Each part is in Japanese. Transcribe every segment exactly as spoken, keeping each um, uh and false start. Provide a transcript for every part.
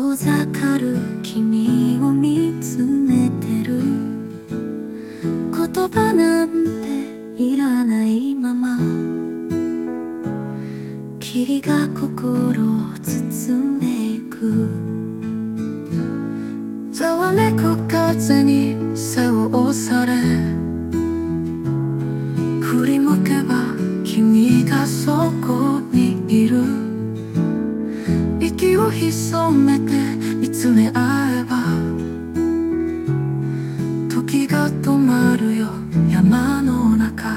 遠ざかる君を見つめてる。言葉なんていらないまま霧が心を包んでゆく。ざわめく風に背を押され、振り向けば君がそこにいる。息を潜めて見つめ合えば時が止まるよ山の中。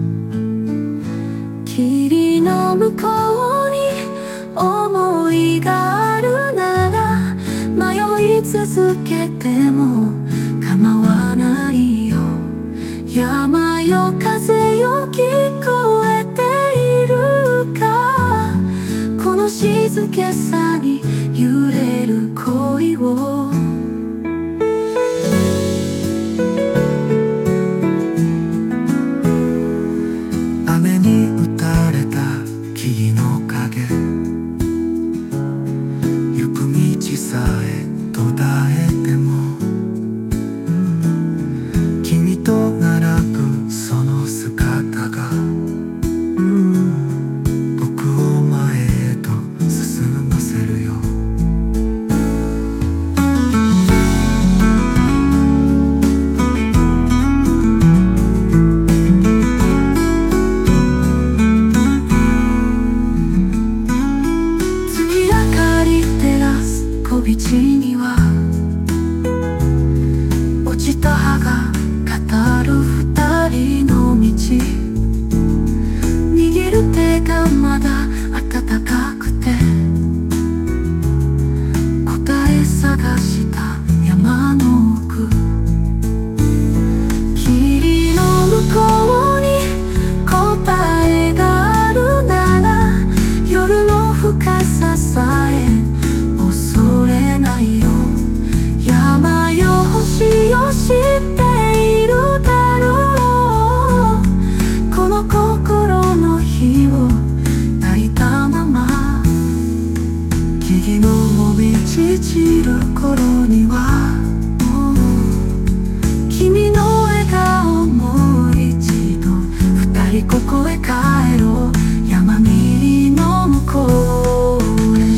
霧の向こうに思いがあるなら迷い続けても構わないよ。山よ風よ聞こえているか、この静けさに揺れる恋を。雨に打たれた木々の影、行く道さえ途絶えても君と並ぶその姿が僕を前へと進ませるよ。月明かり照らす小道には落ちた葉が語る二人の道。握る手がまだ温かくて答え探した山の奥。霧の向こうに答えがあるなら夜の深ささえ恐れないよ。山よ星よ知っているだろう、この心の火を焚いたまま。木々のもみじ散る頃にはもう君の笑顔もう一度二人ここへ帰ろう。山霧の向こうへ。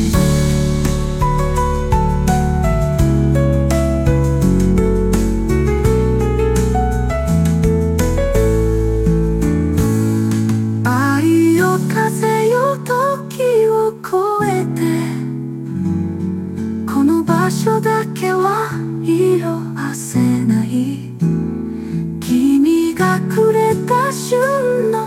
愛よ風よ時を越えてこの場所だけは色あせない。君がくれた旬の